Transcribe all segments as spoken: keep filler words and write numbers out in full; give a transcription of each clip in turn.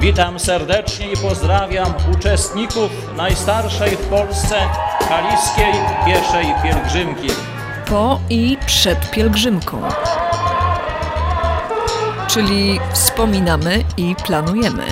Witam serdecznie i pozdrawiam uczestników najstarszej w Polsce kaliskiej pieszej pielgrzymki. Po i przed pielgrzymką. Czyli wspominamy i planujemy.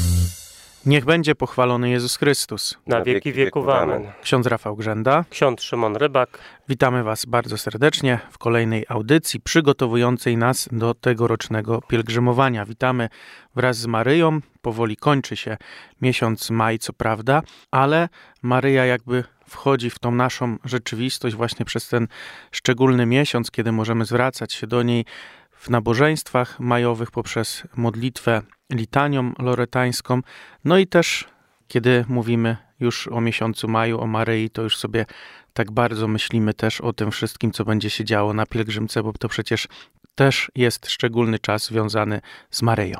Niech będzie pochwalony Jezus Chrystus. Na wieki wieków. Amen. Ksiądz Rafał Grzęda. Ksiądz Szymon Rybak. Witamy Was bardzo serdecznie w kolejnej audycji przygotowującej nas do tegorocznego pielgrzymowania. Witamy wraz z Maryją. Powoli kończy się miesiąc maj, co prawda, ale Maryja jakby wchodzi w tą naszą rzeczywistość właśnie przez ten szczególny miesiąc, kiedy możemy zwracać się do niej w nabożeństwach majowych poprzez modlitwę litanią loretańską. No i też, kiedy mówimy już o miesiącu maju, o Maryi, to już sobie tak bardzo myślimy też o tym wszystkim, co będzie się działo na pielgrzymce, bo to przecież też jest szczególny czas związany z Maryją.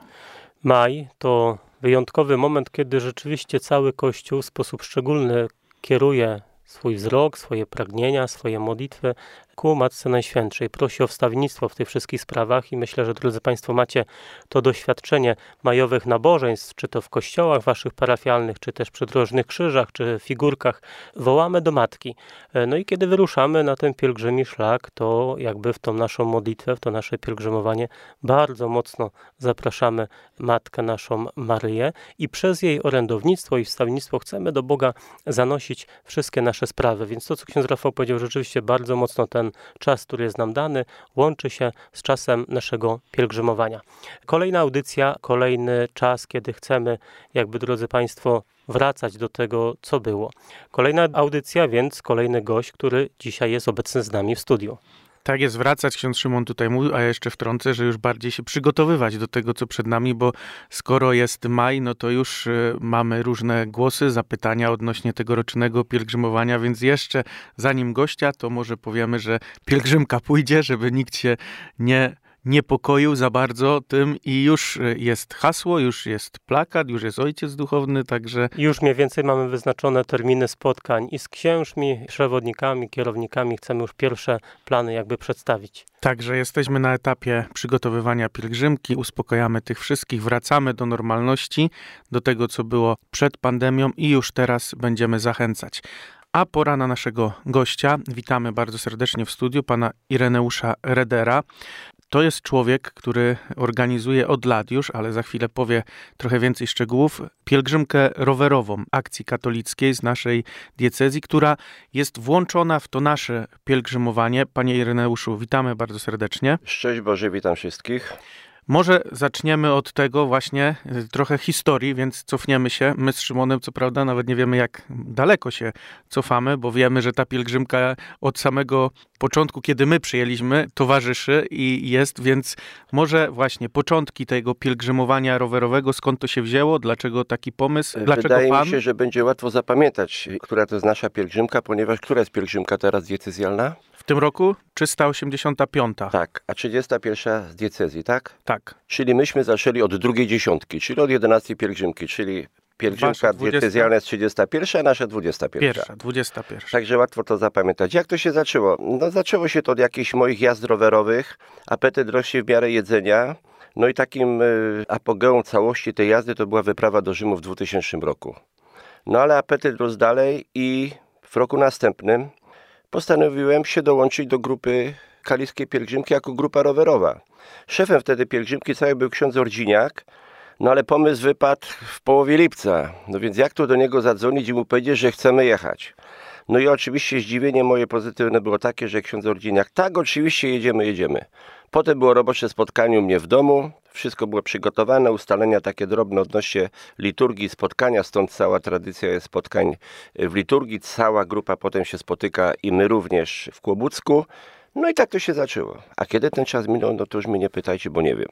Maj to wyjątkowy moment, kiedy rzeczywiście cały Kościół w sposób szczególny kieruje swój wzrok, swoje pragnienia, swoje modlitwy ku Matce Najświętszej. Prosi o wstawiennictwo w tych wszystkich sprawach i myślę, że drodzy Państwo macie to doświadczenie majowych nabożeństw, czy to w kościołach waszych parafialnych, czy też przy różnych krzyżach, czy figurkach. Wołamy do Matki. No i kiedy wyruszamy na ten pielgrzymi szlak, to jakby w tą naszą modlitwę, w to nasze pielgrzymowanie bardzo mocno zapraszamy Matkę naszą Maryję i przez jej orędownictwo i wstawiennictwo chcemy do Boga zanosić wszystkie nasze sprawy. Więc to, co ksiądz Rafał powiedział, rzeczywiście bardzo mocno ten czas, który jest nam dany, łączy się z czasem naszego pielgrzymowania. Kolejna audycja, kolejny czas, kiedy chcemy, jakby drodzy Państwo, wracać do tego, co było. Kolejna audycja, więc kolejny gość, który dzisiaj jest obecny z nami w studiu. Tak jest, wracać, ksiądz Szymon tutaj mówił, a ja jeszcze wtrącę, że już bardziej się przygotowywać do tego, co przed nami, bo skoro jest maj, no to już y, mamy różne głosy, zapytania odnośnie tegorocznego pielgrzymowania, więc jeszcze zanim gościa, to może powiemy, że pielgrzymka pójdzie, żeby nikt się nie niepokoił za bardzo tym i już jest hasło, już jest plakat, już jest ojciec duchowny, także... Już mniej więcej mamy wyznaczone terminy spotkań i z księżmi, przewodnikami, kierownikami chcemy już pierwsze plany jakby przedstawić. Także jesteśmy na etapie przygotowywania pielgrzymki, uspokajamy tych wszystkich, wracamy do normalności, do tego, co było przed pandemią i już teraz będziemy zachęcać. A pora na naszego gościa. Witamy bardzo serdecznie w studiu pana Ireneusza Redera. To jest człowiek, który organizuje od lat już, ale za chwilę powie trochę więcej szczegółów, pielgrzymkę rowerową Akcji Katolickiej z naszej diecezji, która jest włączona w to nasze pielgrzymowanie. Panie Ireneuszu, witamy bardzo serdecznie. Szczęść Boże, witam wszystkich. Może zaczniemy od tego właśnie trochę historii, więc cofniemy się. My z Szymonem, co prawda, nawet nie wiemy, jak daleko się cofamy, bo wiemy, że ta pielgrzymka od samego początku, kiedy my przyjęliśmy, towarzyszy i jest, więc może właśnie początki tego pielgrzymowania rowerowego, skąd to się wzięło, dlaczego taki pomysł, dlaczego Wydaje pan? mi się, że będzie łatwo zapamiętać, która to jest nasza pielgrzymka, ponieważ która jest pielgrzymka teraz diecezjalna? W tym roku trzysta osiemdziesiąta piąta. Tak, a trzydziesta pierwsza z diecezji, tak? Tak. Czyli myśmy zaczęli od drugiej dziesiątki, czyli od jedenastej pielgrzymki, czyli pielgrzymka diecezjalna jest trzydziesta pierwsza, a nasza dwudziesta pierwsza. Pierwsza, dwudziesta pierwsza. Także łatwo to zapamiętać. Jak to się zaczęło? No zaczęło się to od jakichś moich jazd rowerowych, apetyt rośnie w miarę jedzenia. No i takim y, apogeum całości tej jazdy to była wyprawa do Rzymu w dwutysięcznym roku. No ale apetyt rósł dalej i w roku następnym postanowiłem się dołączyć do grupy Kaliskiej Pielgrzymki jako grupa rowerowa. Szefem wtedy pielgrzymki całej był ksiądz Ordziniak, no ale pomysł wypadł w połowie lipca. No więc jak tu do niego zadzwonić i mu powiedzieć, że chcemy jechać? No i oczywiście zdziwienie moje pozytywne było takie, że ksiądz Ordziniak, tak oczywiście jedziemy, jedziemy. Potem było robocze spotkanie u mnie w domu, wszystko było przygotowane, ustalenia takie drobne odnośnie liturgii, spotkania, stąd cała tradycja jest spotkań w liturgii, cała grupa potem się spotyka i my również w Kłobucku. No i tak to się zaczęło. A kiedy ten czas minął, no to już mnie nie pytajcie, bo nie wiem.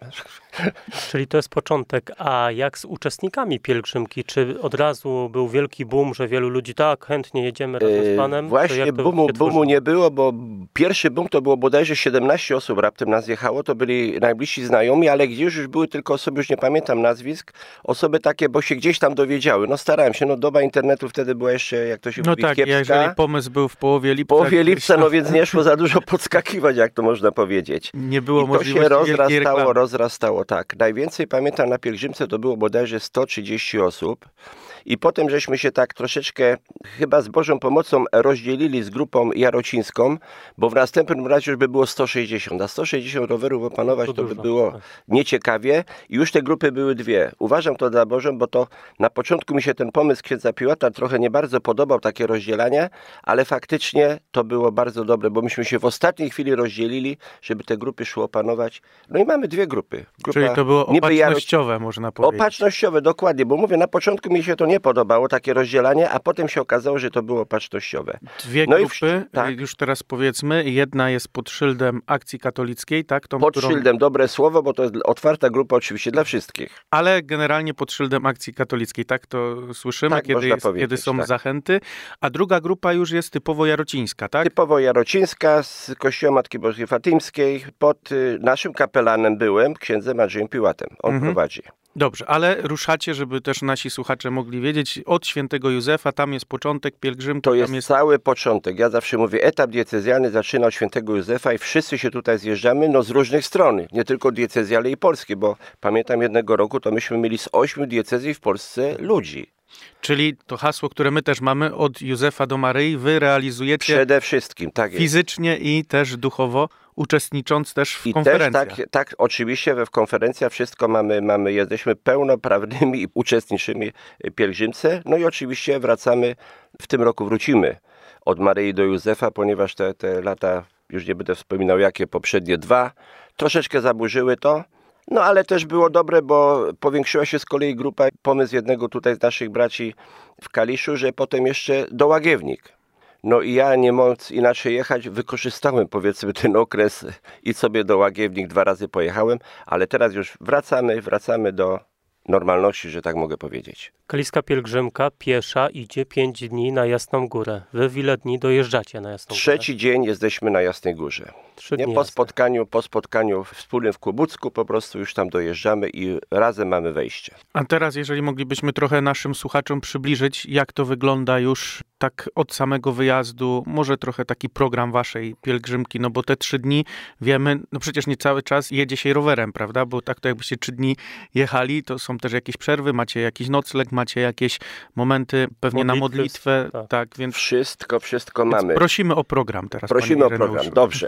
Czyli to jest początek. A jak z uczestnikami pielgrzymki? Czy od razu był wielki boom, że wielu ludzi tak, chętnie jedziemy razem z Panem? Yy, właśnie boomu, boomu nie było, bo pierwszy boom to było bodajże siedemnaście osób raptem nas jechało. To byli najbliżsi znajomi, ale gdzieś już były tylko osoby, już nie pamiętam nazwisk, osoby takie, bo się gdzieś tam dowiedziały. No starałem się, no doba internetu wtedy była jeszcze, jak to się no mówi, tak, kiepska. jeżeli pomysł był w połowie lipca. W połowie lipca, no więc nie szło za dużo podskakiwać. podskakiwać, jak to można powiedzieć. Nie było I to możliwości się wielkiej rozrastało, reklamy. rozrastało, tak. Najwięcej pamiętam na pielgrzymce to było bodajże sto trzydzieści osób. I potem żeśmy się tak troszeczkę, chyba z Bożą pomocą, rozdzielili z grupą jarocińską, bo w następnym razie już by było sto sześćdziesiąt. A sto sześćdziesiąt rowerów opanować To to by dużo, było tak. nieciekawie. I już te grupy były dwie. Uważam to za Bożą, bo to na początku mi się ten pomysł księdza Piłata trochę nie bardzo podobał, takie rozdzielanie, ale faktycznie to było bardzo dobre, bo myśmy się w ostatniej chwili rozdzielili, żeby te grupy szły opanować. No i mamy dwie grupy. Grupa Czyli to było niby Jaro- opatrznościowe, można powiedzieć. Opatrznościowe, dokładnie, bo mówię, na początku mi się to nie podobało, takie rozdzielanie, a potem się okazało, że to było opatrznościowe. Dwie No i grupy, w- tak. już teraz powiedzmy, jedna jest pod szyldem Akcji Katolickiej, tak? Tą, Pod którą- szyldem, dobre słowo, bo to jest otwarta grupa oczywiście dla wszystkich. Ale generalnie pod szyldem Akcji Katolickiej, tak to słyszymy, Tak, kiedy, można jest, powiedzieć, kiedy są tak. zachęty. A druga grupa już jest typowo jarocińska, tak? Typowo jarocińska, z kościoła Matki Bożej Fatimskiej. Pod y, naszym kapelanem byłem, księdzem Andrzejem Piłatem. On Mhm. prowadzi. Dobrze, ale ruszacie, żeby też nasi słuchacze mogli wiedzieć, od świętego Józefa, tam jest początek pielgrzymki, To tam jest, jest... cały początek. Ja zawsze mówię, etap diecezjalny zaczyna od świętego Józefa i wszyscy się tutaj zjeżdżamy, no z różnych stron. Nie tylko diecezji, ale i polskie, bo pamiętam jednego roku, to myśmy mieli z ośmiu diecezji w Polsce ludzi. Czyli to hasło, które my też mamy, od Józefa do Maryi, wy realizujecie Przede wszystkim, tak jest. fizycznie i też duchowo, uczestnicząc też w I też konferencjach. tak, tak, oczywiście we w konferencjach wszystko mamy, mamy, jesteśmy pełnoprawnymi i uczestniczymi pielgrzymce. No i oczywiście wracamy, w tym roku wrócimy od Maryi do Józefa, ponieważ te, te lata, już nie będę wspominał jakie poprzednie dwa, troszeczkę zaburzyły to. No ale też było dobre, bo powiększyła się z kolei grupa, pomysł jednego tutaj z naszych braci w Kaliszu, że potem jeszcze do Łagiewnik. No i ja, nie móc inaczej jechać, wykorzystałem powiedzmy ten okres i sobie do Łagiewnik dwa razy pojechałem, ale teraz już wracamy, wracamy do normalności, że tak mogę powiedzieć. Kaliska pielgrzymka piesza idzie pięć dni na Jasną Górę. Wy w ile dni dojeżdżacie na Jasną Górę? Trzeci dzień jesteśmy na Jasnej Górze. Trzy Nie, dni po jasne. spotkaniu, po spotkaniu wspólnym w Kłobucku po prostu już tam dojeżdżamy i razem mamy wejście. A teraz, jeżeli moglibyśmy trochę naszym słuchaczom przybliżyć, jak to wygląda już tak od samego wyjazdu, może trochę taki program waszej pielgrzymki, no bo te trzy dni, wiemy, no przecież nie cały czas jedzie się rowerem, prawda, bo tak to jakbyście trzy dni jechali, to są też jakieś przerwy, macie jakiś nocleg, macie jakieś momenty pewnie na Modlitwy, modlitwę, tak, tak. więc, Wszystko, wszystko więc mamy. prosimy o program teraz. Prosimy panie o program, Ireneuszu. dobrze.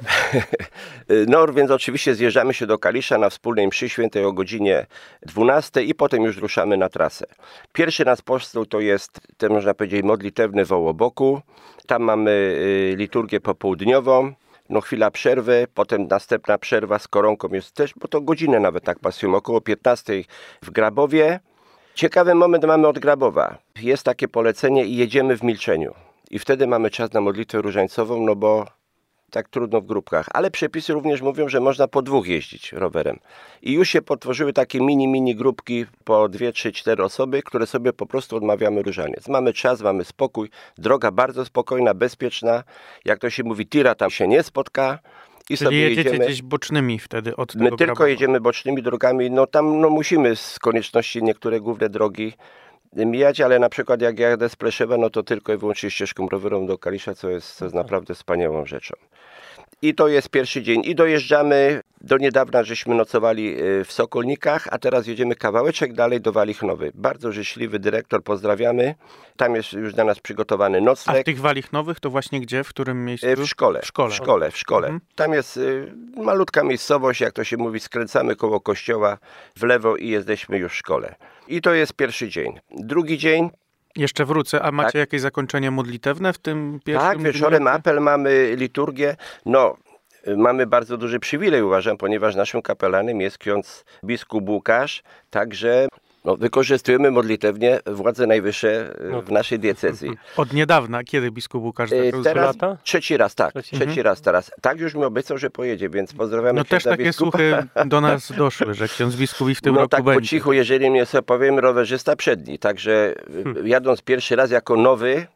No więc oczywiście zjeżdżamy się do Kalisza na wspólnej mszy świętej o godzinie dwunastej i potem już ruszamy na trasę. Pierwszy nasz postój to jest, ten można powiedzieć, modlitewny w Ołoboku. Tam mamy y, liturgię popołudniową, no chwila przerwy, potem następna przerwa z koronką jest też, bo to godzinę nawet tak pasujemy, około piętnastej w Grabowie. Ciekawy moment mamy od Grabowa. Jest takie polecenie i jedziemy w milczeniu. I wtedy mamy czas na modlitwę różańcową, no bo tak trudno w grupkach. Ale przepisy również mówią, że można po dwóch jeździć rowerem. I już się potworzyły takie mini, mini grupki po dwie, trzy, cztery osoby, które sobie po prostu odmawiamy różaniec. Mamy czas, mamy spokój, droga bardzo spokojna, bezpieczna. Jak to się mówi, tira tam się nie spotka. I Czyli sobie jedziecie jedziemy. gdzieś bocznymi wtedy od tego My tylko Grabowa. jedziemy bocznymi drogami, no tam no, musimy z konieczności niektóre główne drogi mijać, ale na przykład jak jadę z Pleszewa, no to tylko i wyłącznie ścieżką rowerową do Kalisza, co jest, co jest naprawdę wspaniałą rzeczą. I to jest pierwszy dzień. I dojeżdżamy, do niedawna żeśmy nocowali w Sokolnikach, a teraz jedziemy kawałeczek dalej do Walichnowy. Bardzo życzliwy dyrektor, pozdrawiamy. Tam jest już dla nas przygotowany A w nocleg. tych Walichnownych to właśnie gdzie, w którym miejscu? W szkole. W szkole. W szkole, w szkole. Mhm. Tam jest y, malutka miejscowość, jak to się mówi, skręcamy koło kościoła w lewo i jesteśmy już w szkole. I to jest pierwszy dzień. Drugi dzień, Jeszcze wrócę, a macie Tak. jakieś zakończenie modlitewne w tym pierwszym tak, wieczorem dniu? apel, mamy liturgię. No, y, mamy bardzo duży przywilej, uważam, ponieważ naszym kapelanem jest ksiądz biskup Łukasz, także no, wykorzystujemy modlitewnie władze najwyższe y, No. w naszej diecezji. Od niedawna, kiedy biskup Łukasz Y, zaczął Teraz lata? trzeci raz, tak, Trzeci. trzeci raz teraz. Tak już mi obiecał, że pojedzie, więc pozdrawiamy No też księdza takie biskupa. słuchy do nas doszły, że ksiądz biskup i w tym No roku tak będzie. po cichu, jeżeli mnie sobie powiem, rowerzysta przedni. Także Hmm. y, jadąc pierwszy raz jako nowy,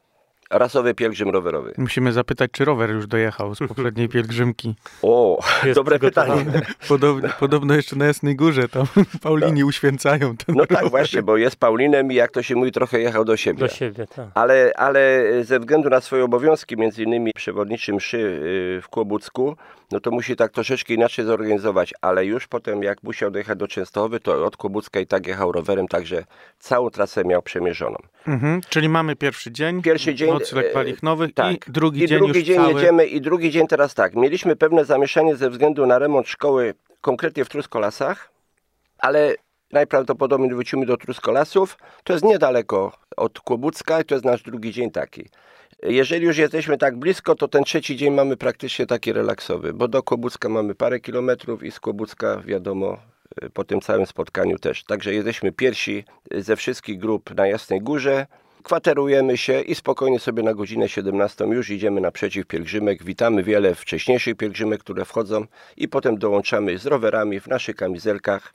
rasowy pielgrzym rowerowy. Musimy zapytać, czy rower już dojechał z poprzedniej pielgrzymki. O, Jest dobre przygotowany. pytanie. Podobno, podobno jeszcze na Jasnej Górze tam Paulini uświęcają ten No tak rower. właśnie, bo jest Paulinem i jak to się mówi, trochę jechał do siebie. Do siebie, tak. Ale, ale ze względu na swoje obowiązki, między innymi przewodniczy mszy w Kłobucku, no to musi tak troszeczkę inaczej zorganizować, ale już potem jak musiał dojechać do Częstochowy, to od Kłobucka i tak jechał rowerem, także całą trasę miał przemierzoną. Mhm, czyli mamy pierwszy dzień, Pierwszy dzień, nocleg Walichnowych tak. i drugi I dzień drugi już dzień cały... jedziemy i drugi dzień teraz tak. Mieliśmy pewne zamieszanie ze względu na remont szkoły, konkretnie w Truskolasach, ale najprawdopodobniej wrócimy do Truskolasów. To jest niedaleko od Kłobucka i to jest nasz drugi dzień taki. Jeżeli już jesteśmy tak blisko, to ten trzeci dzień mamy praktycznie taki relaksowy, bo do Kłobucka mamy parę kilometrów i z Kłobucka wiadomo po tym całym spotkaniu też. Także jesteśmy pierwsi ze wszystkich grup na Jasnej Górze. Kwaterujemy się i spokojnie sobie na godzinę siedemnastą już idziemy naprzeciw pielgrzymek. Witamy wiele wcześniejszych pielgrzymek, które wchodzą i potem dołączamy z rowerami w naszych kamizelkach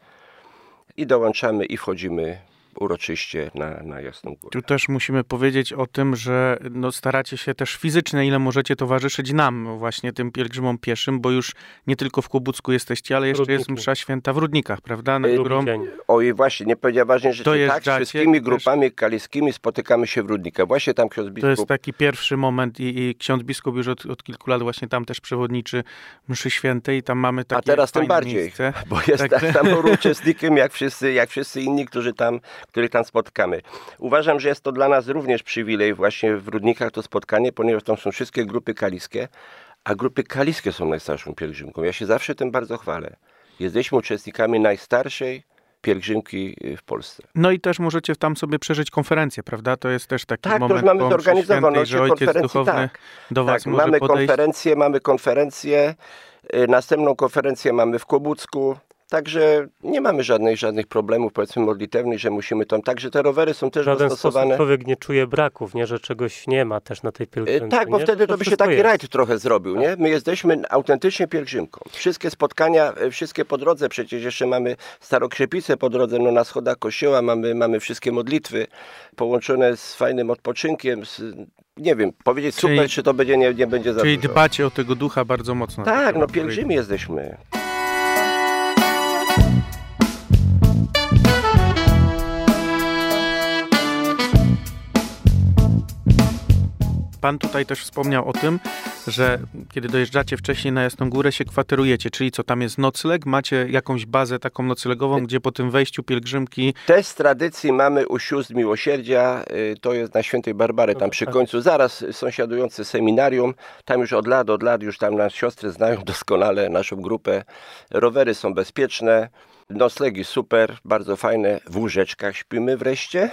i dołączamy i wchodzimy uroczyście na, na Jasną Górę. Tu też musimy powiedzieć o tym, że no staracie się też fizycznie, ile możecie towarzyszyć nam, właśnie tym pielgrzymom pieszym, bo już nie tylko w Kłobucku jesteście, ale jeszcze Rudniki. jest msza święta w Rudnikach, prawda? Na Drugi którą... dzień. Oj, właśnie, nie powiedział ważnej rzeczy. Tak, z Dojeżdżacie wszystkimi też- grupami kaliskimi spotykamy się w Rudnikach. Właśnie tam ksiądz To biskup. jest taki pierwszy moment i, i ksiądz biskup już od, od kilku lat właśnie tam też przewodniczy mszy świętej i tam mamy takie A teraz tym fajne bardziej, miejsce. bo jest Tak. tak samo uczestnikiem jak wszyscy, jak wszyscy inni, którzy tam, których tam spotkamy. Uważam, że jest to dla nas również przywilej właśnie w Rudnikach to spotkanie, ponieważ tam są wszystkie grupy kaliskie, a grupy kaliskie są najstarszą pielgrzymką. Ja się zawsze tym bardzo chwalę. Jesteśmy uczestnikami najstarszej pielgrzymki w Polsce. No i też możecie tam sobie przeżyć konferencję, prawda? To jest też taki Tak, to moment już mamy po mszy zorganizowane, świętej, że ojciec konferencji, duchowny tak. do was Tak, może mamy podejść. konferencję, mamy konferencję, y, następną konferencję mamy w Kłobucku, także nie mamy żadnych, żadnych problemów, powiedzmy modlitewnych, że musimy tam, także te rowery są też W żaden sposób dostosowane. człowiek nie czuje braków, nie, że czegoś nie ma też na tej Y, pielgrzymce. Tak, bo nie? wtedy to by się wszystko taki jest. rajd trochę zrobił, nie? My jesteśmy autentycznie pielgrzymką. Wszystkie spotkania, y, wszystkie po drodze, przecież jeszcze mamy Starokrzepicę po drodze, no na schodach kościoła mamy, mamy wszystkie modlitwy połączone z fajnym odpoczynkiem, z, nie wiem, powiedzieć Czyli- super, czy to będzie, nie, nie będzie za Czyli dużo. dbacie o tego ducha bardzo mocno. Tak, no pielgrzymi jesteśmy. Pan tutaj też wspomniał o tym, że kiedy dojeżdżacie wcześniej na Jasną Górę, się kwaterujecie, czyli co, tam jest nocleg? Macie jakąś bazę taką noclegową, gdzie po tym wejściu pielgrzymki... Też z tradycji mamy u sióstr Miłosierdzia, y, to jest na Świętej Barbary, tam przy końcu, zaraz sąsiadujący seminarium, tam już od lat, od lat już tam nas siostry znają doskonale, naszą grupę. Rowery są bezpieczne, noclegi super, bardzo fajne, w łóżeczkach śpimy wreszcie,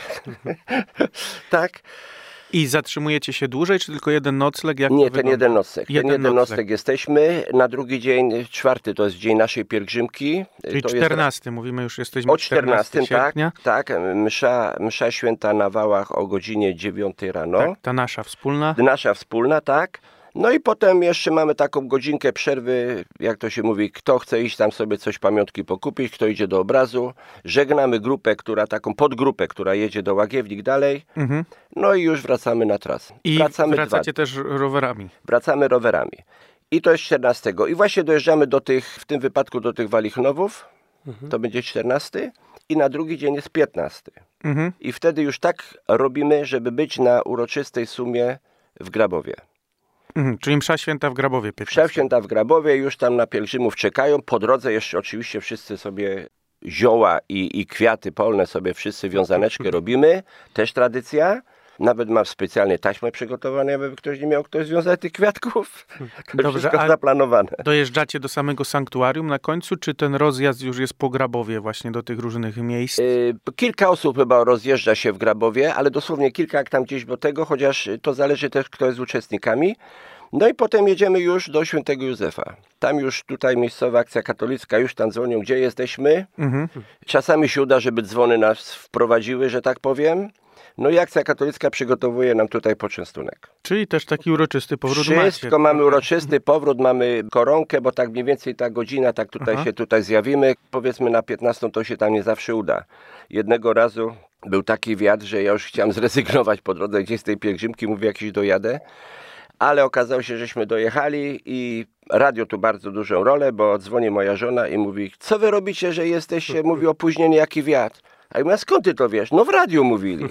tak. I zatrzymujecie się dłużej, czy tylko jeden nocleg? Jak Nie, to ten wygląda? jeden nocleg. Jeden ten jeden nocleg. nocleg jesteśmy. Na drugi dzień, czwarty to jest dzień naszej pielgrzymki. Czyli to jest czternasty, mówimy już, jesteśmy o czternastym, tak, sierpnia. tak. Msza, msza święta na Wałach o godzinie dziewiątej rano. Tak, ta nasza wspólna. Nasza wspólna, tak. No i potem jeszcze mamy taką godzinkę przerwy, jak to się mówi, kto chce iść tam sobie coś pamiątki pokupić, kto idzie do obrazu. Żegnamy grupę, która taką podgrupę, która jedzie do Łagiewnik dalej. Mhm. No i już wracamy na trasę. I wracamy wracacie dwa, też rowerami. wracamy rowerami. I to jest czternastego. I właśnie dojeżdżamy do tych, w tym wypadku do tych Walichnowów. To będzie czternasty. I na drugi dzień jest piętnasty. Mhm. I wtedy już tak robimy, żeby być na uroczystej sumie w Grabowie. Mhm. Czyli msza święta w Grabowie Msza piętnastego. święta w Grabowie, już tam na pielgrzymów czekają. Po drodze jeszcze oczywiście wszyscy sobie zioła i, i kwiaty polne sobie wszyscy wiązaneczkę robimy. Też tradycja. Nawet mam specjalnie taśmę przygotowaną, aby ktoś nie miał ktoś związać tych kwiatków. To Dobrze, wszystko a- zaplanowane. Dojeżdżacie do samego sanktuarium na końcu, czy ten rozjazd już jest po Grabowie właśnie do tych różnych miejsc? Y, Kilka osób chyba rozjeżdża się w Grabowie, ale dosłownie kilka jak tam gdzieś do tego, chociaż to zależy też kto jest uczestnikami. No i potem jedziemy już do Świętego Józefa. Tam już tutaj miejscowa akcja katolicka, już tam dzwonią, gdzie jesteśmy. Mhm. Czasami się uda, żeby dzwony nas wprowadziły, że tak powiem. No i akcja katolicka przygotowuje nam tutaj poczęstunek. Czyli też taki uroczysty powrót Wszystko macie. mamy uroczysty powrót, mamy koronkę, bo tak mniej więcej ta godzina, tak tutaj Aha. się tutaj zjawimy. Powiedzmy na piętnastą to się tam nie zawsze uda. Jednego razu był taki wiatr, że ja już chciałem zrezygnować po drodze gdzieś z tej pielgrzymki, mówię, jakiś dojadę. Ale okazało się, żeśmy dojechali i radio tu bardzo dużą rolę, bo dzwoni moja żona i mówi, co wy robicie, że jesteście, mówi, opóźnieni, jaki wiatr. A ja mówię, skąd ty to wiesz? No w radiu mówili.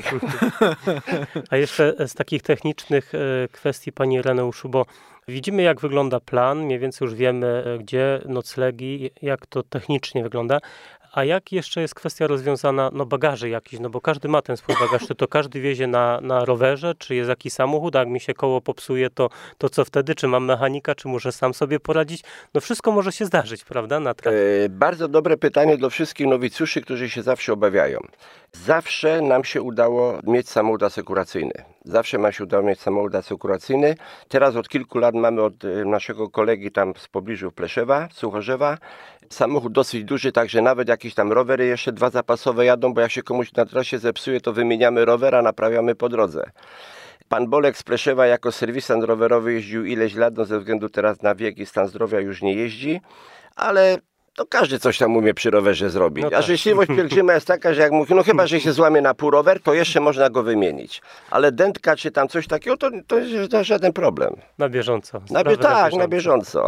A jeszcze z takich technicznych kwestii, panie Ireneuszu, bo widzimy, jak wygląda plan, mniej więcej już wiemy, gdzie noclegi, jak to technicznie wygląda. A jak jeszcze jest kwestia rozwiązana, no bagaży jakiś, no bo każdy ma ten swój bagaż, czy to każdy wiezie na, na rowerze, czy jest jakiś samochód, a jak mi się koło popsuje, to, to co wtedy, czy mam mechanika, czy muszę sam sobie poradzić? No wszystko może się zdarzyć, prawda, na trasie. E, bardzo dobre pytanie dla wszystkich nowicjuszy, którzy się zawsze obawiają. Zawsze nam się udało mieć samochód asekuracyjny. Zawsze nam się udało mieć samochód asekuracyjny. Teraz od kilku lat mamy od naszego kolegi tam z pobliżu Pleszewa, Suchorzewa, samochód dosyć duży, także nawet jakieś tam rowery jeszcze dwa zapasowe jadą, bo jak się komuś na trasie zepsuje, to wymieniamy rowera, naprawiamy po drodze. Pan Bolek z Pleszewa jako serwisant rowerowy jeździł ileś lat, no ze względu teraz na wiek i stan zdrowia już nie jeździ, ale to każdy coś tam umie przy rowerze zrobić. No tak. A życzliwość pielgrzyma jest taka, że jak mówi, no chyba, że się złamie na pół rower, to jeszcze można go wymienić. Ale dętka czy tam coś takiego, to, to jest żaden problem. Na bieżąco. Na bie- tak, na bieżąco.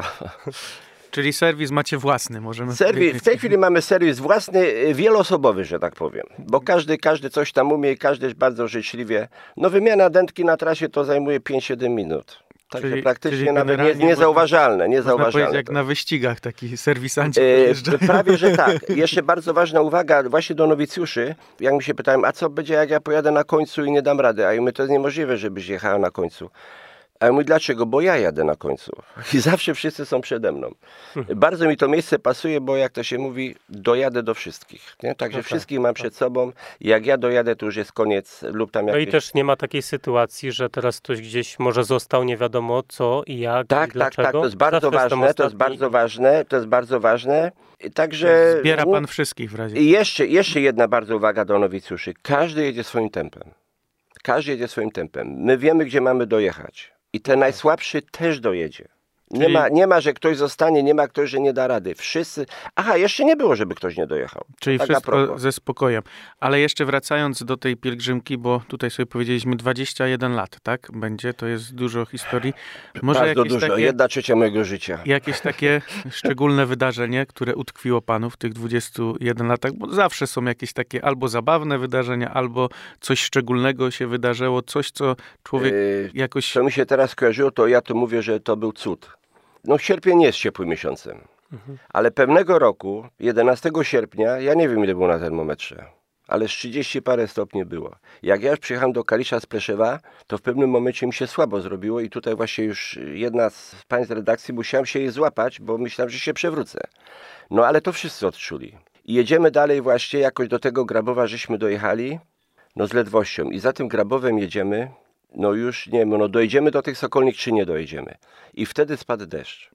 Czyli serwis macie własny, możemy Serwis, powiedzieć. w tej chwili mamy serwis własny, wieloosobowy, że tak powiem. Bo każdy, każdy coś tam umie i każdy jest bardzo życzliwie. No wymiana dętki na trasie to zajmuje pięć siedem minut. Także Czyli- praktycznie czyli nawet nie, generalnie niezauważalne. Można niezauważalne powiedzieć, jak to. na wyścigach taki serwisanci E, pojeżdżają. prawie, że tak. Jeszcze bardzo ważna uwaga właśnie do nowicjuszy. Jak mi się pytałem, a co będzie, jak ja pojadę na końcu i nie dam rady? A ja mówię, to jest niemożliwe, żebyś jechała na końcu. A ja mówię, dlaczego? Bo ja jadę na końcu. I zawsze wszyscy są przede mną. Bardzo mi to miejsce pasuje, bo jak to się mówi, dojadę do wszystkich. Nie? Także No tak, wszystkich mam przed sobą. Jak ja dojadę, to już jest koniec lub tam No jakieś... i też nie ma takiej sytuacji, że teraz ktoś gdzieś może został nie wiadomo co i jak Tak, i tak, dlaczego. tak, to jest bardzo Zawsze jestem ważne, to jest ostatni. bardzo ważne, to jest bardzo ważne. I Także... Zbiera no, pan wszystkich w razie. I jeszcze, jeszcze jedna bardzo uwaga do nowicjuszy. Każdy jedzie swoim tempem. Każdy jedzie swoim tempem. My wiemy, gdzie mamy dojechać. I ten najsłabszy też dojedzie. Nie, Czyli- ma, nie ma, że ktoś zostanie, nie ma ktoś, że nie da rady. Wszyscy... Aha, jeszcze nie było, żeby ktoś nie dojechał. Czyli Tak a wszystko propos. ze spokojem. Ale jeszcze wracając do tej pielgrzymki, bo tutaj sobie powiedzieliśmy dwadzieścia jeden lat, tak? Będzie, to jest dużo historii. Może Bardzo jakieś dużo, takie, jedna trzecia mojego życia. jakieś takie szczególne wydarzenie, które utkwiło panu w tych dwudziestu jeden latach, bo zawsze są jakieś takie albo zabawne wydarzenia, albo coś szczególnego się wydarzyło, coś, co człowiek Yy, jakoś... Co mi się teraz skojarzyło, to ja tu mówię, że to był cud. No sierpień nie jest ciepłym miesiącem. Ale pewnego roku, jedenastego sierpnia, ja nie wiem ile było na termometrze, ale z trzydzieści parę stopni było. Jak ja już przyjechałem do Kalisza z Pleszewa, to w pewnym momencie mi się słabo zrobiło i tutaj właśnie już jedna z pań z redakcji, musiałem się jej złapać, bo myślałem, że się przewrócę. No ale to wszyscy odczuli. I jedziemy dalej właśnie, jakoś do tego Grabowa żeśmy dojechali, no z ledwością. I za tym Grabowem jedziemy, no już nie wiem, no dojedziemy do tych Sokolnik, czy nie dojedziemy. I wtedy spadł deszcz.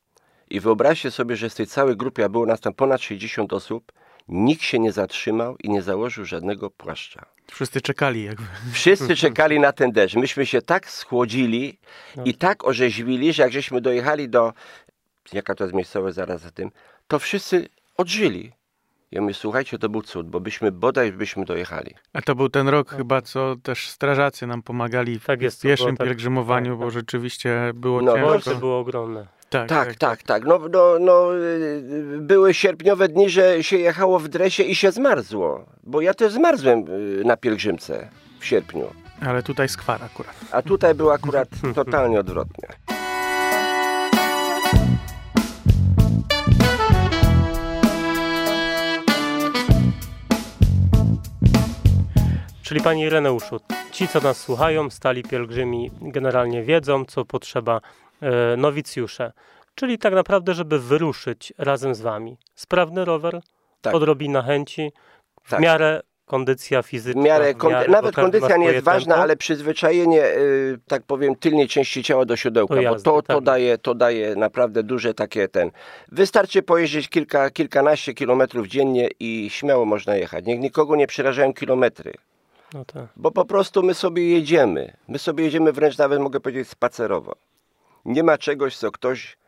I wyobraźcie sobie, że z tej całej grupy, a było nas tam ponad sześćdziesiąt osób, nikt się nie zatrzymał i nie założył żadnego płaszcza. Wszyscy czekali jakby. Wszyscy czekali na ten deszcz. Myśmy się tak schłodzili i tak orzeźwili, że jak żeśmy dojechali do, jaka to jest miejscowość zaraz za tym, to wszyscy odżyli. Ja mówię, słuchajcie, to był cud, bo byśmy bodaj byśmy dojechali. A to był ten rok chyba, co też strażacy nam pomagali w Tak jest, to pieszym było tak- pielgrzymowaniu, tak, bo tak. rzeczywiście było No, ciężko. Emocje były ogromne. Tak, Tak, tak, tak. No, no, no, y, były sierpniowe dni, że się jechało w dresie i się zmarzło. Bo ja też zmarzłem y, na pielgrzymce w sierpniu. Ale tutaj skwar akurat. A tutaj było akurat totalnie odwrotnie. Czyli panie Ireneuszu, ci co nas słuchają, stali pielgrzymi generalnie wiedzą, co potrzeba e, nowicjusze. Czyli tak naprawdę, żeby wyruszyć razem z wami. Sprawny rower, Tak. odrobina chęci, w Tak. miarę kondycja W fizyczna. miarę, w kon- miarę, bo nawet każdy ma kondycja nie swoje jest ważna, tempo. ale przyzwyczajenie, y, tak powiem, tylnej części ciała do siodełka, Do bo jazdy, to, to, tak. daje, to daje naprawdę duże takie ten... Wystarczy pojeździć kilka, kilkanaście kilometrów dziennie i śmiało można jechać. Niech nikogo nie przerażają kilometry. No tak. Bo po prostu my sobie jedziemy. My sobie jedziemy wręcz nawet, mogę powiedzieć, spacerowo. Nie ma czegoś, co ktoś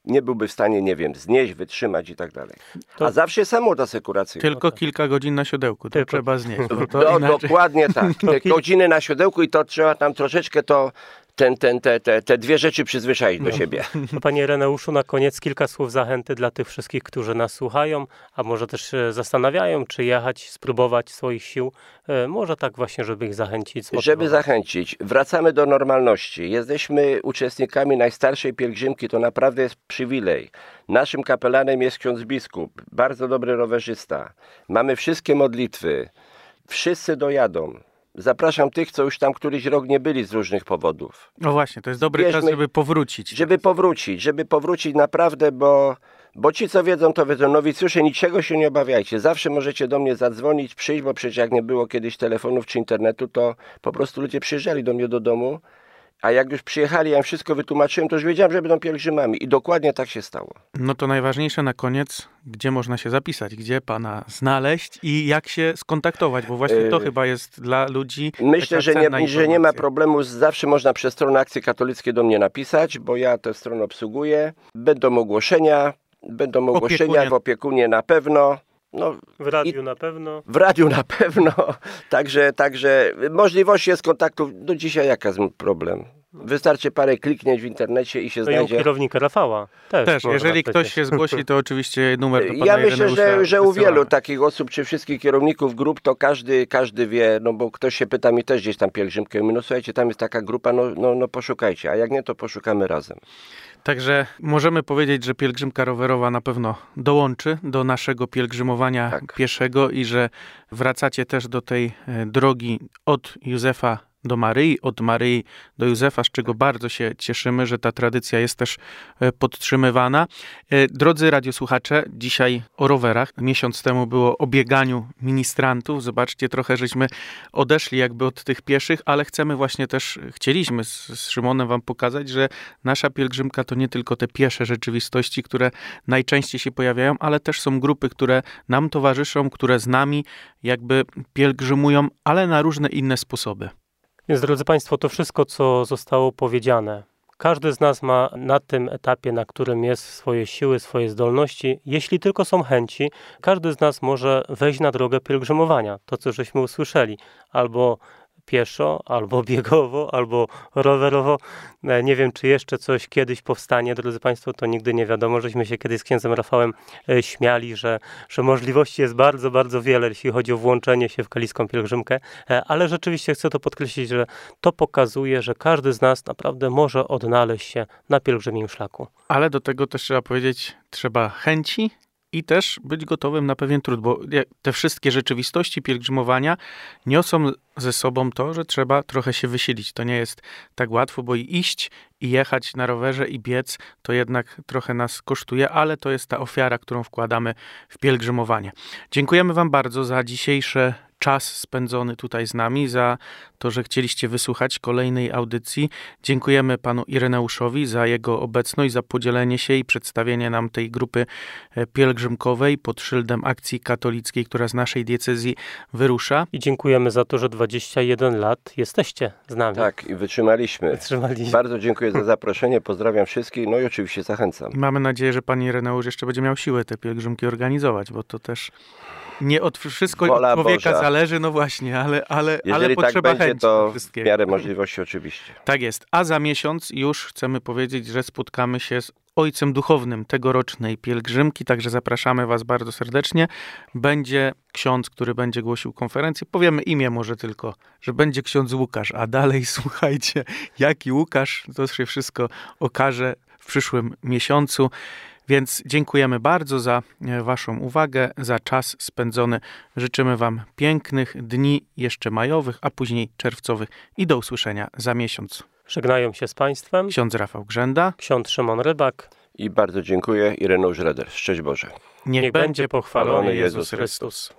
nie byłby w stanie, nie wiem, znieść, wytrzymać i tak dalej. To- A zawsze samochód asekuracyjny. Tylko kilka godzin na siodełku, to Tylko- trzeba znieść. Bo to No, inaczej... dokładnie tak. Te godziny na siodełku i to trzeba tam troszeczkę to, ten, ten, te, te, te dwie rzeczy przyzwyczaić do siebie. To Panie Ireneuszu, na koniec kilka słów zachęty dla tych wszystkich, którzy nas słuchają, a może też się zastanawiają, czy jechać, spróbować swoich sił. E, Może tak właśnie, żeby ich zachęcić. Żeby zmotywować. zachęcić, wracamy do normalności. Jesteśmy uczestnikami najstarszej pielgrzymki, to naprawdę jest przywilej. Naszym kapelanem jest ksiądz biskup, bardzo dobry rowerzysta. Mamy wszystkie modlitwy, wszyscy dojadą. Zapraszam tych, co już tam któryś rok nie byli z różnych powodów. No właśnie, to jest dobry Bierzmy- czas, żeby powrócić. Żeby powrócić, żeby powrócić naprawdę, bo, bo ci, co wiedzą, to wiedzą. Nowicjusze, niczego się nie obawiajcie. Zawsze możecie do mnie zadzwonić, przyjść, bo przecież jak nie było kiedyś telefonów czy internetu, to po prostu ludzie przyjeżdżali do mnie do domu, a jak już przyjechali, ja im wszystko wytłumaczyłem, to już wiedziałem, że będą pielgrzymami i dokładnie tak się stało. No to najważniejsze na koniec, gdzie można się zapisać, gdzie pana znaleźć i jak się skontaktować, bo właśnie to Yy, chyba jest dla ludzi Myślę, taka że cenna nie, że nie ma informacja. problemu, zawsze można przez stronę Akcji Katolickiej do mnie napisać, bo ja tę stronę obsługuję. Będą ogłoszenia, będą ogłoszenia Opiekunie. w opiekunie na pewno. No, W radiu na pewno. w radiu na pewno, także, także możliwości jest kontaktów. Do dzisiaj jaka jest problem? Wystarczy parę kliknięć w internecie i się To ją znajdzie. kierownika Rafała. Też, Też, można jeżeli przecież. ktoś się zgłosi, to oczywiście numer do pana Ja myślę, Ireneusza że, że u wysyłamy. wielu takich osób, czy wszystkich kierowników grup, to każdy, każdy wie, no bo ktoś się pyta mi też gdzieś tam pielgrzymkę, ja mówię, no słuchajcie, tam jest taka grupa, no, no, no poszukajcie, a jak nie, to poszukamy razem. Także możemy powiedzieć, że pielgrzymka rowerowa na pewno dołączy do naszego pielgrzymowania Tak. pieszego i że wracacie też do tej e, drogi od Józefa do Maryi, od Maryi do Józefa, z czego bardzo się cieszymy, że ta tradycja jest też e, podtrzymywana. E, Drodzy radiosłuchacze, dzisiaj o rowerach. Miesiąc temu było o bieganiu ministrantów. Zobaczcie, trochę żeśmy odeszli jakby od tych pieszych, ale chcemy właśnie też, chcieliśmy z, z Szymonem wam pokazać, że nasza pielgrzymka to nie tylko te piesze rzeczywistości, które najczęściej się pojawiają, ale też są grupy, które nam towarzyszą, które z nami jakby pielgrzymują, ale na różne inne sposoby. Więc drodzy Państwo, to wszystko, co zostało powiedziane, każdy z nas ma na tym etapie, na którym jest, swoje siły, swoje zdolności. Jeśli tylko są chęci, każdy z nas może wejść na drogę pielgrzymowania. To, co żeśmy usłyszeli, albo pieszo, albo biegowo, albo rowerowo. E, Nie wiem, czy jeszcze coś kiedyś powstanie, drodzy Państwo, to nigdy nie wiadomo. Żeśmy się kiedyś z księdzem Rafałem e, śmiali, że, że możliwości jest bardzo, bardzo wiele, jeśli chodzi o włączenie się w kaliską pielgrzymkę, e, ale rzeczywiście chcę to podkreślić, że to pokazuje, że każdy z nas naprawdę może odnaleźć się na pielgrzymim szlaku. Ale do tego też trzeba powiedzieć, trzeba chęci i też być gotowym na pewien trud, bo te wszystkie rzeczywistości pielgrzymowania niosą ze sobą to, że trzeba trochę się wysilić. To nie jest tak łatwo, bo i iść, i jechać na rowerze, i biec, to jednak trochę nas kosztuje, ale to jest ta ofiara, którą wkładamy w pielgrzymowanie. Dziękujemy wam bardzo za dzisiejszy czas spędzony tutaj z nami, za to, że chcieliście wysłuchać kolejnej audycji. Dziękujemy panu Ireneuszowi za jego obecność, za podzielenie się i przedstawienie nam tej grupy pielgrzymkowej pod szyldem Akcji Katolickiej, która z naszej diecezji wyrusza. I dziękujemy za to, że dwadzieścia jeden lat jesteście z nami. Tak, i wytrzymaliśmy. Wytrzymaliśmy. Bardzo dziękuję za zaproszenie, pozdrawiam wszystkich, no i oczywiście zachęcam. I mamy nadzieję, że pan Ireneusz jeszcze będzie miał siłę te pielgrzymki organizować, bo to też nie od wszystko Wola od człowieka Boża. zależy, no właśnie, ale, ale, ale Jeżeli tak potrzeba będzie, chęci to do w wszystkiego. miarę możliwości oczywiście. Tak jest. A za miesiąc już chcemy powiedzieć, że spotkamy się z ojcem duchownym tegorocznej pielgrzymki, także zapraszamy was bardzo serdecznie. Będzie ksiądz, który będzie głosił konferencję. Powiemy imię może tylko, że będzie ksiądz Łukasz, a dalej słuchajcie, jaki Łukasz, to się wszystko okaże w przyszłym miesiącu. Więc dziękujemy bardzo za waszą uwagę, za czas spędzony. Życzymy wam pięknych dni jeszcze majowych, a później czerwcowych i do usłyszenia za miesiąc. Żegnają się z Państwem Ksiądz Rafał Grzęda. ksiądz Szymon Rybak. I bardzo dziękuję, Ireneusz Reder. Szczęść Boże. Niech, Niech będzie pochwalony Jezus Chrystus.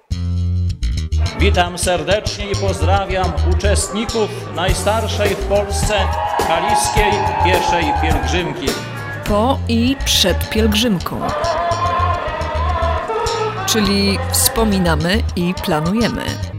Witam serdecznie i pozdrawiam uczestników najstarszej w Polsce kaliskiej pieszej pielgrzymki. Po i przed pielgrzymką. Czyli wspominamy i planujemy.